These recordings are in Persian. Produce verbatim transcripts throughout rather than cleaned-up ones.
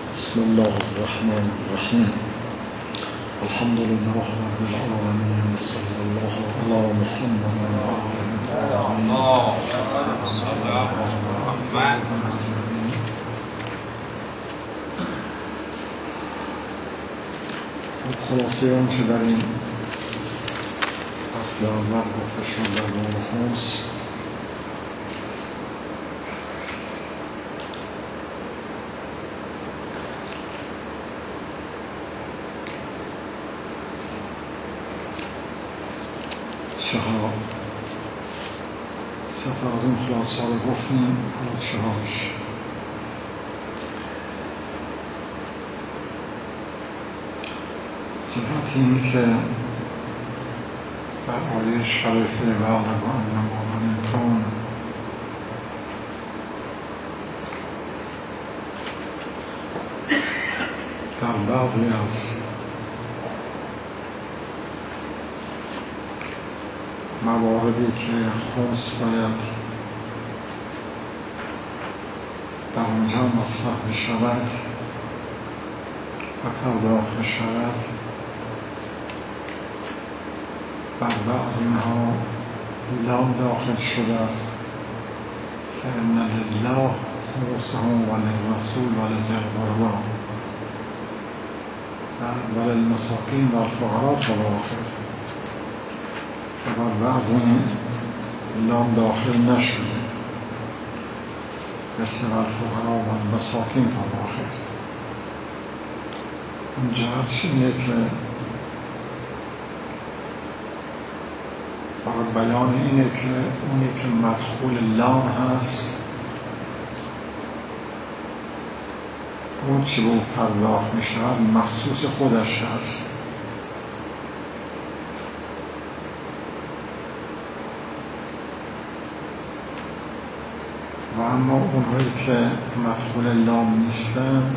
بسم الله الرحمن الرحیم. الحمد لله رب العالمین، صلی الله علی محمد و آله. خلاصه اون که در این اصل اول گفته شد در باب خمس، چهار سفر از این خلاصه رو گفتیم. حالا چهارش جهت این که بر آیه شریفه بلغ انما غنیتم در بعضی از مواردی که خمس باید در اونجا مصرف بشود و پرداخت بشود، بر بعض اینها لام داخل شده است که ان لله خمسهم و للرسول و لذی القربی و للمساکین و الفقراء و الاخر، و بر بعض لام داخل نشده مثل الفقراء و المساکین تا الاخر. اون جهتش اینه که برای بیان اینه که اونی که مدخول لام هست اون چی به اون پرداخت می شود مخصوص خودش هست، و اما اونهایی که مدخول لام نیستند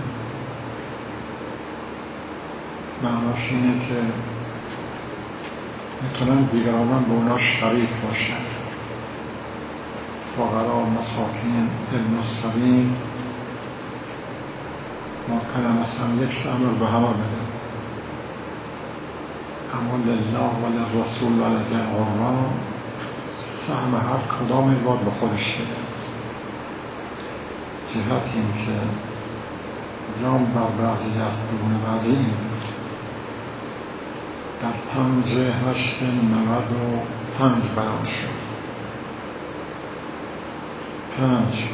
معناش اینه که میتونن دیگران به اونا شریک باشن. فقرا، مساکین، ابن السبیل ممکنه مثلا یک امر به همه بده، اما لله و للرسول و لذی القربی سهم هر کدام باید به خودش بده. جهت این که لام بر بعضی از دون بعضی این بود. در پنج هشت نود و پنج بیان شد. پنج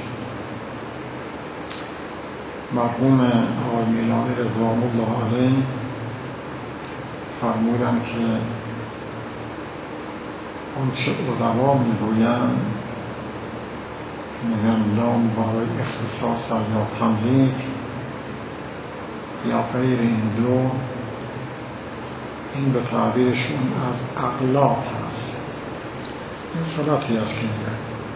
مرحوم آقای میلانی رضوان الله علیه فرمودن که اون چه علما میگویند میگن لام برای اختصاص یا تملیک یا غیر این دو، این به تعبیرشون از اغلاط هست. این غلطی هست که میگن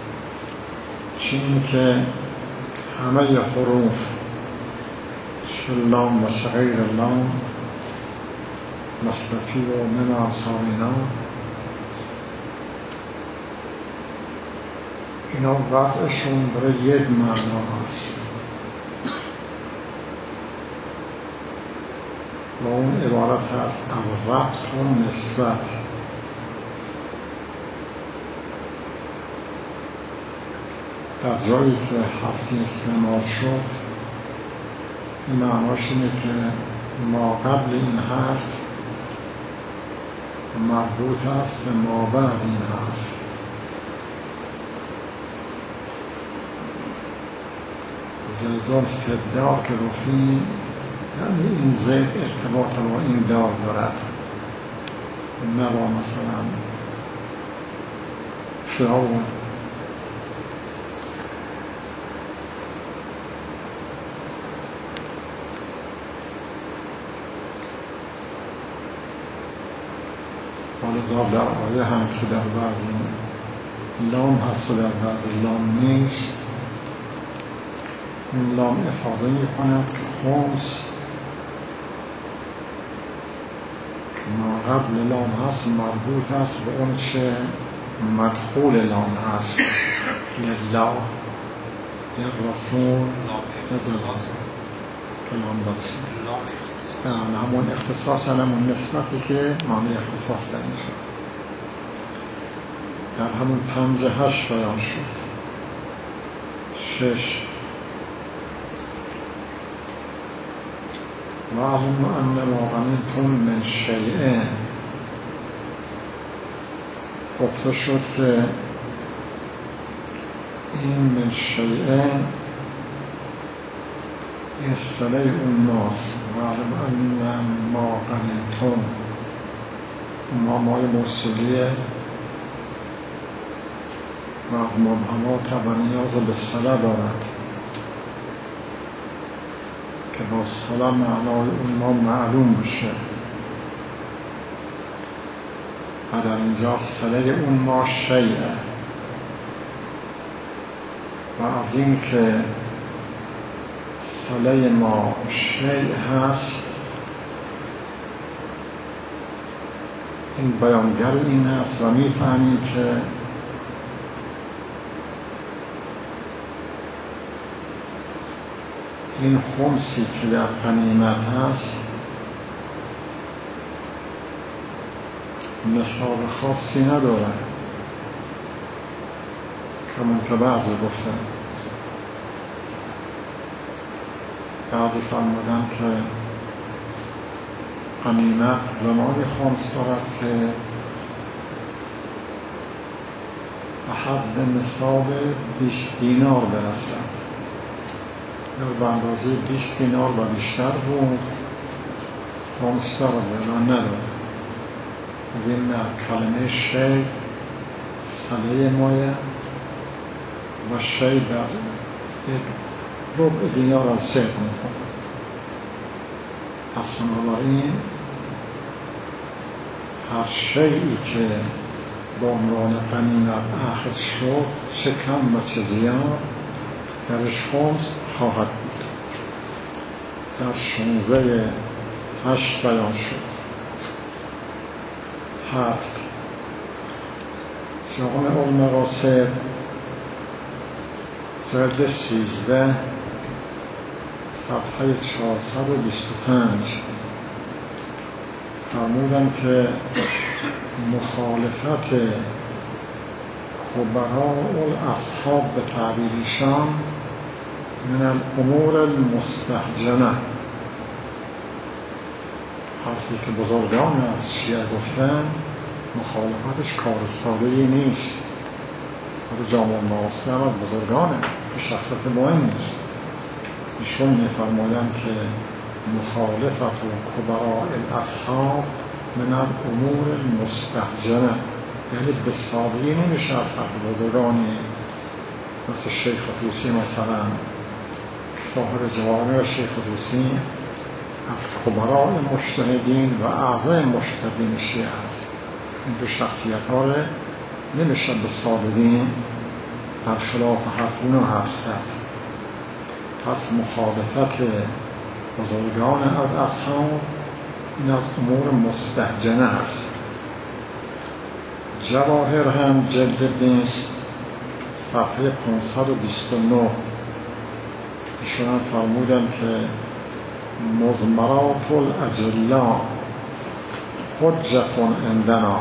چین که همه حروف چه لام و چه غیر لام مصرفی و من انصارینا اینا وضعشون برای یک معنا هست و اون عبارت هست از ربط و نسبت. در جایی که حرفی استعمال شد این معناش اینه که ما قبل این حرف مربوط است به ما بعد این حرف. زیدان فدار که رفی یعنی این زید ارتباط با این دار دارد، نه با مثلا فرعون. ولذا در آیه هم که در بعضی لام هست و در بعضی لام نیست، این لام افاده می کند که خمس ما قبل لام هست مربوط هست به اون چه مدخول لام هست، لله للرسول فلان درست نه همون اختصاص همون نسبتی که معنی اختصاص در اینجا در همون پنج هشت بیان شد. شش و اعلم ان ما غنیتم من شیء، گفته شد که این من شیء اصطلاح اون ناس و اعلم ان ما غنیتم ما مای موصولیه و از مبهمات و نیاز به صله دارد که با صله معنای اون ما معلوم بشه و در اینجا صله اون ما شیعه و از این که صله ما شیع هست این بیانگر این هست و میفهمیم که این خمسی که در غنیمت هست نصاب خاصی نداره کمون که بعضی گفتن بعضی فرمودن که غنیمت زمانی خمس دارد که به حد نصاب بیست دینار برسد یا به اندازه بیست دینار و بیشتر بود خمس دارد و نداره. بگیم کلمه شی صله مایه و شی در ربع دینار از سه میکنه. پس بنابراین هر شیئی که با عنوان غنیمت اخذ شد چه کم و چه زیاد درش خمس خواهد بود. در شانزده هشت بیان شد. هفت جامع المقاصد جلد سیزده صفحه چهارصد و بیست و پنج فرمودن که مخالفت کبراء الاصحاب به تعبیرشان من الامور المستهجنه، حرفی که بزرگان از شیعه گفتن مخالفتش کار ساده‌ای نیست. خود جامع المقاصد هم از بزرگانه به شخصیت مهم نیست. ایشون می‌فرمایند که مخالفت کبراء الاصحاب من الامور المستهجنه، یعنی به سادگی نمیشه از حرف بزرگانی مثل شیخ طوسی مثلا که صاحب جواهر شیخ طوسی از کبراء مجتهدین و اعظم مجتهدین شیعه است. این دو شخصیت ها رو نمیشه به سادگی برخلاف حرفون و حرف زد. پس مخالفت بزرگان از اصحاب این از امور مستهجنه است. جواهر هم جلد بیست صفحه پانصد و بیست و نه ایشون هم فرمودن که مضمرات الاجلا حجت عندنا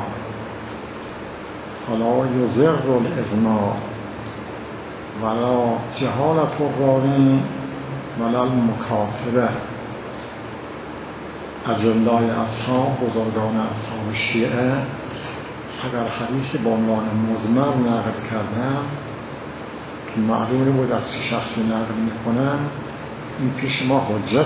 فلا یضر الازمار ولا جهالت الراوی ولا المکاتبه. اجلای اصحاب بزرگان اصحاب شیعه اگر حدیث با عنوان مضمر نقل کردن که معلوم بود از چه شخصی نقل میکنن این پیش ما حجته.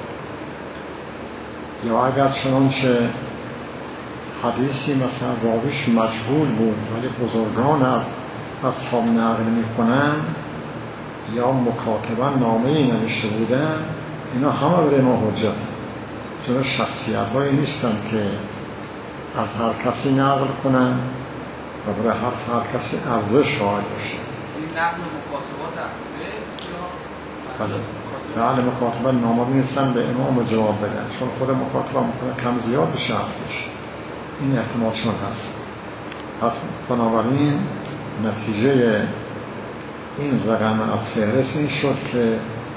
یا اگر چنانچه حدیثی مثلا راویش مجهول بود ولی بزرگان از اصحاب نقل میکنن یا مکاتبا نامه‌ای نوشته بودن اینا همه برای ما حجته، چون شخصیت هایی نیستن که از هر کسی نقل کنن و برای حرف هر کسی ارزش قائل باشه. این نقل مکاتبات عقده؟ بله بله مکاتبه نامه نیستن به امام جواب بدن چون خود مکاتبه میکنه کم زیاد بشه حرفش. این احتمال چون هست. پس بنابراین نتیجه این رقم از فهرست این شد که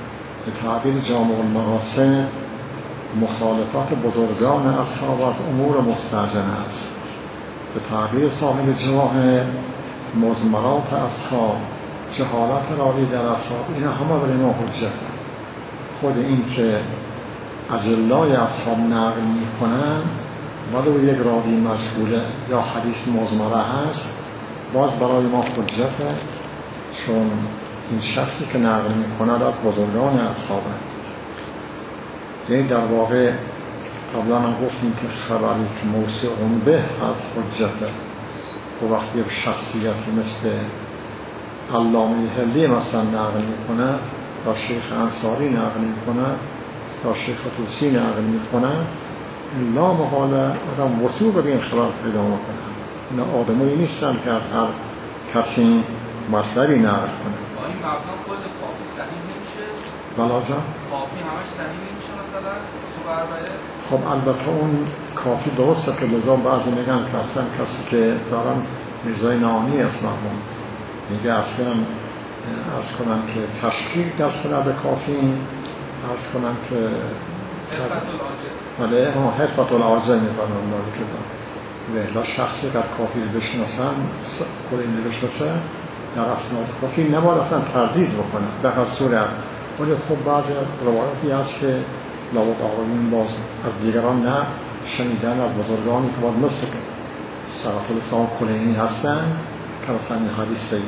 به تعبیر جامع المقاصد مخالفت بزرگان اصحاب از امور مستعجله است. به تعبیر صاحب جواهر مضمرات اصحاب جهالت راوی در اصحاب، اینا همه برای ما حجت. خود این که اجلای اصحاب نقل میکنن ولو یک راوی مشغوله یا حدیث مضمره هست باز برای ما حجته، چون این شخصی که نقل میکند از بزرگان اصحابه. یعنی در واقع قبلا هم گفتیم که خبری که موسوق به از حجته. و وقتی شخصیتی مثل علامه هلی مثلا نقل میکنه یا شیخ انصاری نقل میکنه یا شیخ طوسی نقل میکنه، لا محاله آدم وثوق به این خبر پیدا میکنه. اینا آدمایی نیستن که از هر کسی مطلبی نقل کنه. با این مبنا کل کافی صحیح نمیشه؟ بلا جان؟ کافی همش صحیح نمیشه مثلا تو اربعه؟ خب البته اون کافی درسته که لذا بعضی میگن که اصلا کسی که دارن میرزای نامی اسمهم میگه اصلا ارز کنم که تشکیل دست نده کافی، ارز کنم که حرفت العاجز بله ها حرفت العاجز میکنم داری که دارم ولی شخصی در کافی رو بشناسن کلینی بشناسه در اسناد کافی نباید اصلا تردید بکنه در هر صورت. ولی خب بعضی روایتی هست که لابد آقایون باز از دیگران نه شنیدن از بزرگانی که باز مثل که سقط الاسلام کلینی هستن که مثلا این حدیث صحیح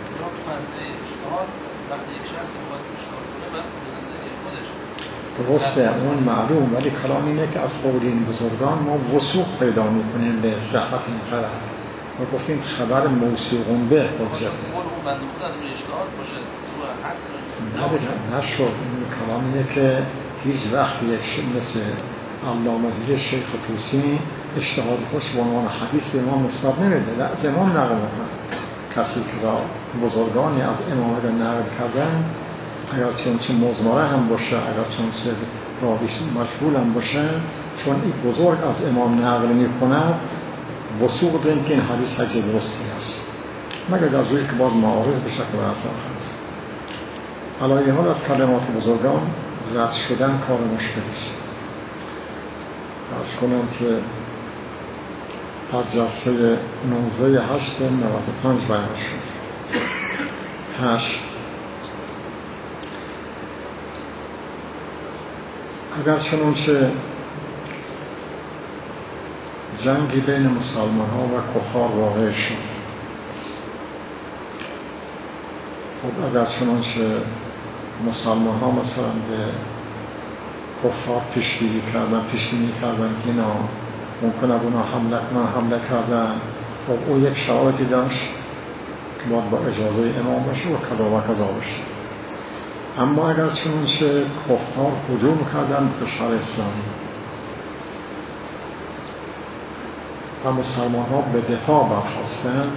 درسته اون معلوم، ولی کلام اینه که از قول این بزرگان ما وثوق پیدا میکنیم به صحت این خبر. ما گفتیم خبر موثوق به حجت نه نشد. این کلام اینه که هیچ وقت یک مثل علامه شیخ طوسی اجتهاد خوش به عنوان حدیث به امام نسبت نمیده، از امام نقل میکنه. کسی که را بزرگانی از امام را نقل کردن اگر چنچه مضمره هم باشه، اگر چنچه راویش مشغول هم باشه، چون این بزرگ از امام نقل میکنه وثوق داریم که این حدیث حدیث درستی است، مگر در جایی که باز معارض به شکل اصلا هست. علایه حال از کلمات بزرگان رد شدن کار مشکلی است. از کنم که از جلسه نوزده هشت نود و پنج بیان شد. هشت اگر چنانچه جنگی بین مسلمان ها و کفار واقع شد، خب اگر چنانچه مسلمان ها مثلا به کفار پیشگیری کردن پیشگیری کردن که اینا ممکنه اونا حمله کنن حمله کردن، خب او یک شرایطی داشت که باید با اجازه امام باشه و کذا و کذا باشه. اما اگر چنانچه کفار هجوم کردن به شهر اسلامی و مسلمان ها به دفاع برخواستن،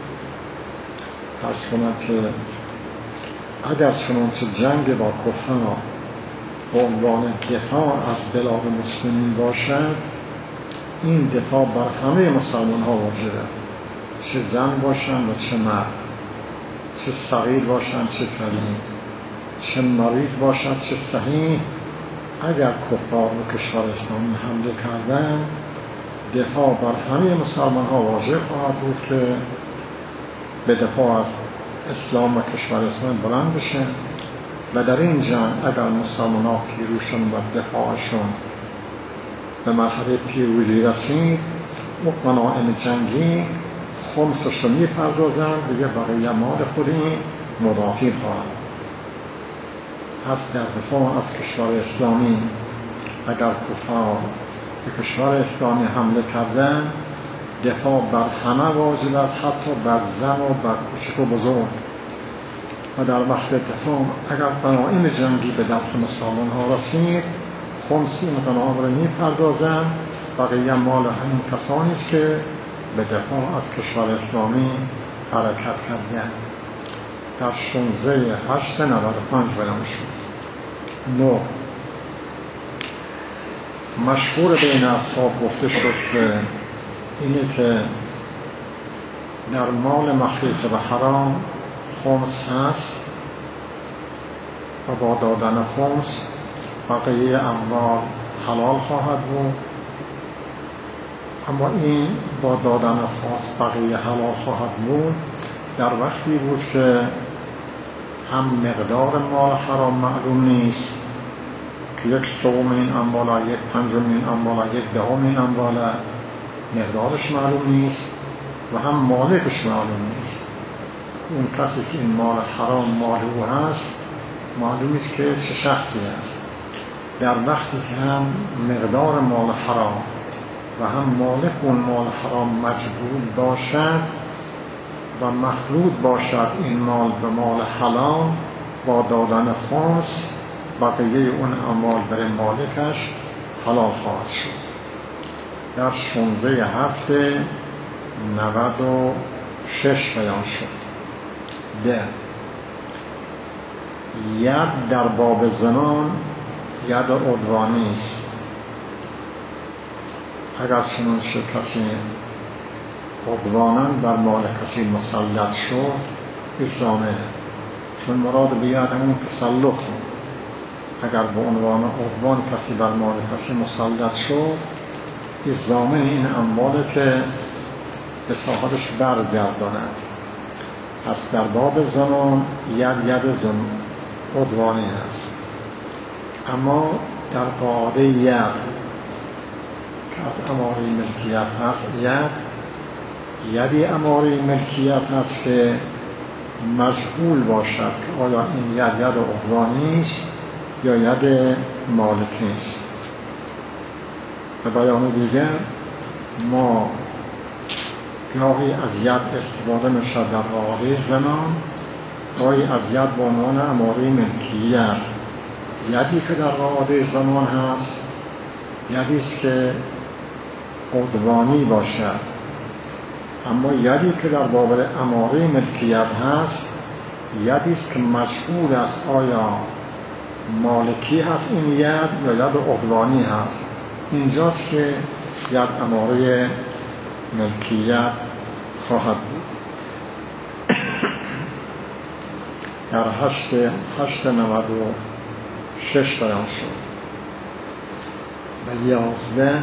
عرض کنم که اگر چنانچه جنگ با کفار به عنوان دفاع از بلاد مسلمین باشد، این دفاع بر همه مسلمان ها واجبه، چه زن باشن و چه مرد، چه صغیر باشن چه کبیر، چه مریض باشد چه صحیح. اگر کفار به کشور اسلامی حمله کردن، دفاع بر همه مسلمان ها واجب خواهد بود که به دفاع از اسلام و کشور اسلام بلند بشه و در این جنگ اگر مسلمان ها پیروشن و دفاعشون به مرحله پیروزی رسید، غنایم جنگی خمسش رو می پردازن دیگه بقیه مال خودی مدافع خواهد. پس در دفاع از کشور اسلامی اگر کفار به کشور اسلامی حمله کردن، دفاع بر همه واجب است، حتی بر زن و بر کوچک و بزرگ. و در وقت دفاع اگر غنایم جنگی به دست مسلمان ها رسید، خمس این غنایم را می پردازن، بقیه مال همین کسانی است که به دفاع از کشور اسلامی حرکت کردن. در شانزده هشت نود و پنج بیان شد. نو مشهور بین اصحاب گفته شد که اینه که در مال مخلوط و حرام خمس هست و با دادن خمس بقیه اموال حلال خواهد بود. اما این با دادن خمس بقیه حلال خواهد بود در وقتی بود که هم مقدار مال حرام معلوم نیست که یک سوم این اموالا، یک پنجم این اموالا، یک دهم این اموالا مقدارش معلوم نیست و هم مالکش معلوم نیست. اون کسی که این مال حرام مال او هست معلوم نیست که چه شخصی است. در وقتی که هم مقدار مال حرام و هم مالک اون مال حرام مجبور باشد و مخلوط باشد این مال به مال حلال، با دادن خمس بقیه اون اموال برای مالکش حلال خواهد شد. در شانزده هفته نود و شش بیان شد. ده ید در باب زنان ید عدوانی است. اگر چنانچه کسی عدوانا بر مال کسی مسلط شد افزانه، چون مراد به ید همون تسلط. اگر به عنوان عدوان کسی بر مال کسی مسلط شد افزانه این امواله که به صاحبش برگرداند. پس در باب زمان ید ید زن عدوانی هست. اما در قاعده ید که از اماره ملکیت هست، ید یدی اماره ملکیت هست که مجهول باشد که آیا این ید ید عدوانی است یا ید مالکی است. به بیان دیگر ما گاهی از ید استفاده میشد در قاعده زمان، گاهی از ید به عنوان اماره ملکیت. یدی که در قاعده زمان هست یدی است که عدوانی باشد، اما یدی که در باب اماره ملکیت هست یدی است که مجهول است آیا مالکی هست این ید یا ید عدوانی هست. اینجاست که ید اماره ملکیت خواهد بود. در هشت هشت نود و شش بیان شد. و یازده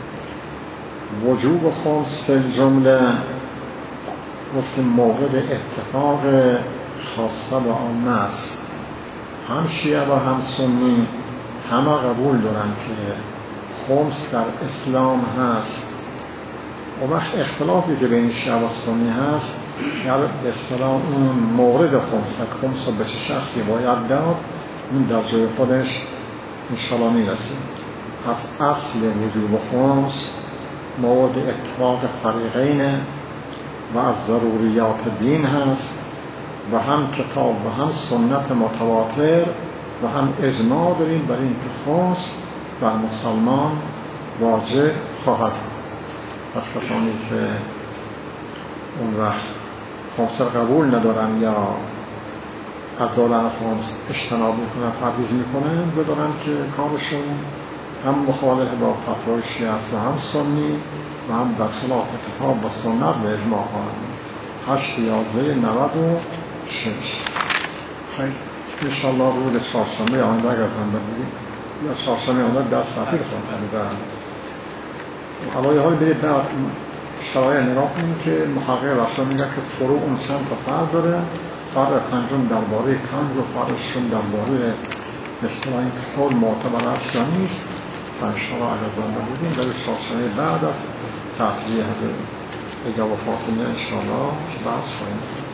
وجوب خمس فی الجمله گفتیم موقع اتفاق خاصه و عامه است. هم شیعه و هم سنی همه قبول دارن که خمس در اسلام هست. و وقت اختلافی که بین شیعه و سنی هست در به اصطلاح اون مورد خمس خمس رو به چه شخصی باید داد اون در جای خودش انشاءالله میرسیم. از اصل وجوب خمس مورد اتفاق فریقین و از ضروریات دین هست و هم کتاب و هم سنت متواتر و هم اجماع داریم برای اینکه خمس بر مسلمان واجب خواهد بود. پس کسانی که اون وقت خمس را قبول ندارن یا از دادن خمس اجتناب میکنن، پرهیز میکنن، بدارن که کارشون هم مخالف با فتوای شیعه است و هم سنی و هم در خلاف کتاب و سنت و اجماع خواهد بود. هشت یازده نود و شش. خیلی انشاءالله روز چهارشنبه آینده اگر زنده بودیم یا چهارشنبه آینده در سفیر خواهد بود. علایه حال برید بعد شرایع نگاه کنیم که محقق رفتار میگه که فروع اون چند تا فرق داره. فرق پنجم درباره کنز و فرق ششم درباره مثلا این که حال معتبر است یا نیست. و انشاءالله اگر زنده بودیم برای چهارشنبه بعد از تعطیلی حضرت اجاب و فاطمه انشاءالله بحث خواهیم.